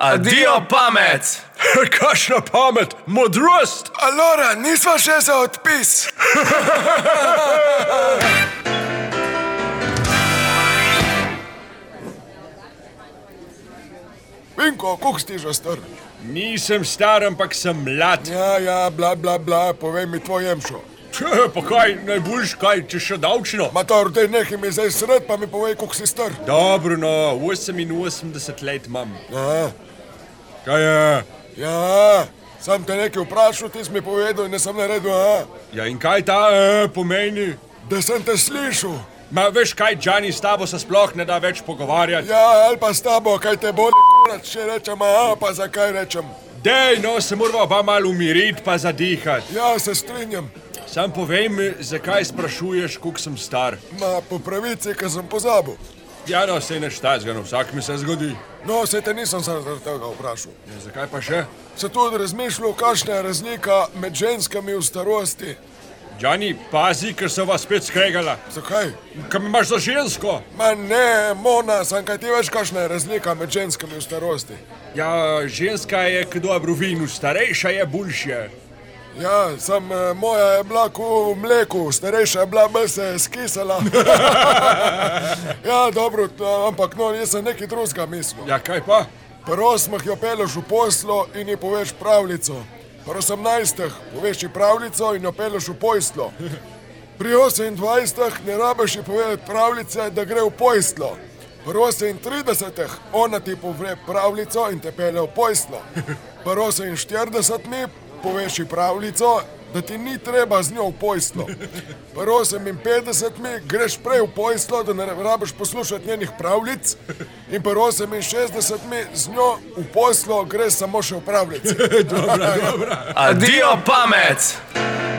Adijo pamet! Kakšna pamet, modrost! Alora, nisva še za odpis. Vinko, koliko si že star? Nisem star, ampak sem mlad. Ja, bla, bla, bla, povej mi tvoj jemšo. Pa kaj, najboljš kaj, če še davčno? Mator, dej nehaj mi zdaj sred, pa mi povej, koliko si star. Dobro, no, 88 let imam. Aha. Kaj je? Ja, sam te nekaj vprašal, ti si mi povedal in ne sem naredil, aha. Ja, in kaj ta pomeni? Da sem te slišal. Ma veš kaj, Džani, s tabo se sploh ne da več pogovarjati. Ja, ali pa s tabo, kaj te bo če rečem, aha, pa zakaj rečem. Dej, no, se moramo pa malo umiriti pa zadihati. Ja, se strinjam. Sam povej mi, zakaj sprašuješ, koliko sem star. Ma, po pravici, ker sem pozabil. Ja, no, sej neš tazga, no, vsak mi se zgodi. No, sej te nisem sam zaradi tega vprašal. Ja, zakaj pa še? Se tudi razmišljal, kakšna je razlika med ženskami v starosti. Džani, pazi, ker se vas spet skregala. Zakaj? Kaj me imaš za žensko? Ma ne, Mona, sam kaj ti veš, kakšna je razlika med ženskami v starosti. Ja, ženska je k dobru vinu, starejša je boljše. Ja, sam moja je bila v mleku, starejša je bila, bolj se je skisala. Ja, dobro, ampak no, jaz sem nekaj drugega mislil. Ja, kaj pa? Pri 8 jo peleš v poslo in ji poveš pravljico. Pri 18 poveš ji pravljico in jo peleš v poslo. Pri 28 ne rabiš ji povedati pravljice, da gre v poslo. Pri 38 ona ti pove pravljico in te pele v poslo. Pri 48 poveš ji pravljico, da ti ni treba z njo v poslo. Pri 58 greš prej v poslo, da ne rabiš poslušati njenih pravljic. In pri 68 z njo v poslo greš samo še v pravljic. Dobra. Adijo pamet!